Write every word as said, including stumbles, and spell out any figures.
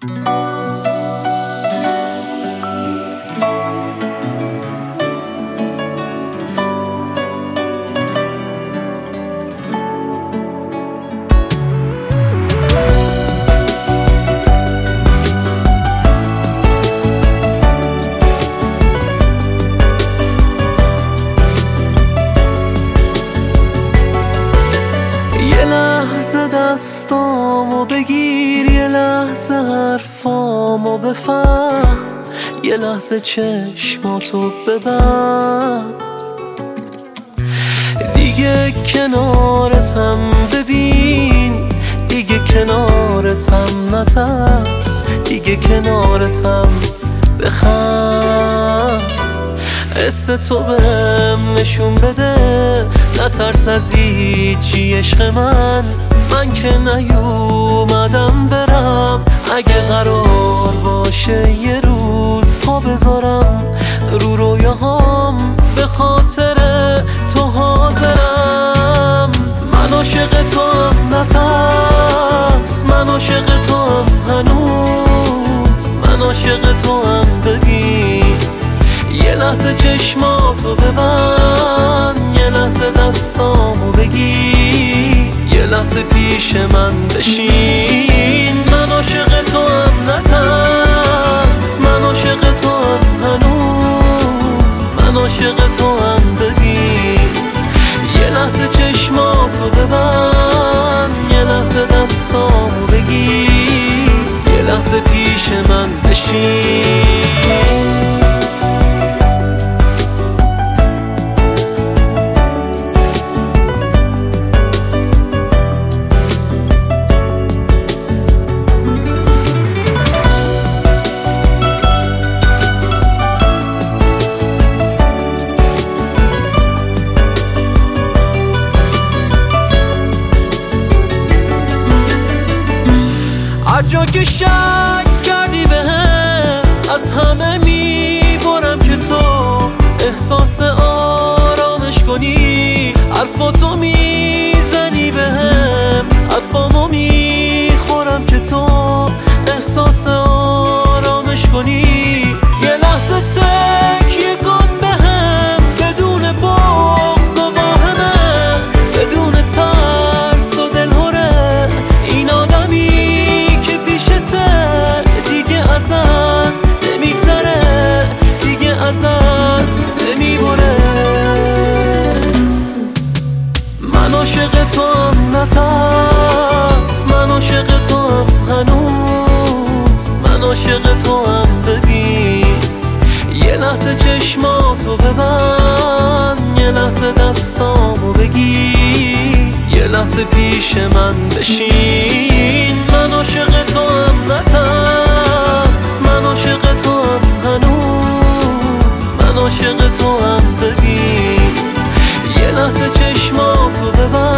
دستامو بگیر، یه لحظه حرفامو بفهم، یه لحظه چشماتو ببند. دیگه کنارتم ببین، دیگه کنارتم نترس، دیگه کنارتم بخند. حس تو بهم نشون بده، نترس از هیچی عشق من. من که نیومدم برم، اگه قرار باشه یه روز پا بذارم رو رویاهام، به خاطر تو حاضرم. من عاشق تو هم نترس، من عاشق تو هم هنوز، من عاشق تو هم ببین. یه لحظه چشماتو ببند، یه لحظه دستامو بگیر، یه لحظه پیش من بشین. من عاشق تو هم نترس، من عاشق تو هم هنوز، من عاشق تو هم ببین. یه لحظه چشماتو ببند، یه لحظه دستامو بگیر، یه لحظه پیش من بشین. هرجا که شک کردی بهم، از همه میبرم که تو احساس آرامش کنی. حرفاتو میزنی بهم، حرفامو میخورم که تو احساس آرامش کنی. یه لحظه تکیه کن بهم، بدون بغض و واهمه، بدون ترس و دلهره. این آدمی ازت نمیگذره، دیگه ازت نمیبره. من عاشق تو هم نترس، من عاشق تو هم هنوز، من عاشق تو هم ببین. یه لحظه چشماتو ببند، یه لحظه دستامو بگیر، یه لحظه پیش من بشین. من عاشق تو هم نترس، من عاشق تو هم هنوز، من عاشق تو هم ببین. یه لحظه چشماتو ببند،